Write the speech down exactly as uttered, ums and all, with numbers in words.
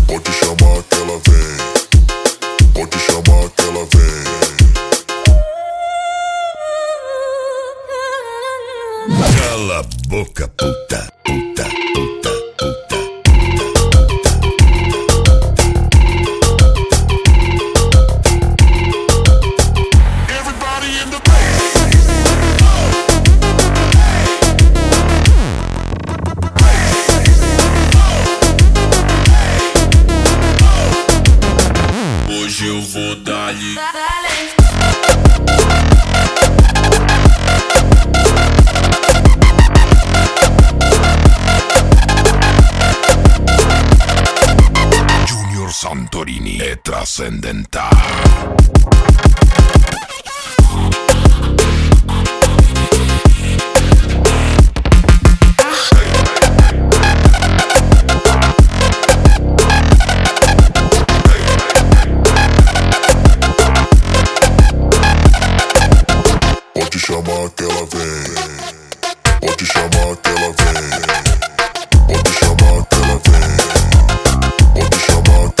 Pode chamar que ela vem. Pode chamar que ela vem. Cala a boca, puta, puta, puta, puta. Everybody in the Hoje eu vou dar-lhe. Junior Santorini è trascendentale. Pode chamar que ela vem. Pode chamar que ela vem. Pode chamar que ela vem. Pode chamar que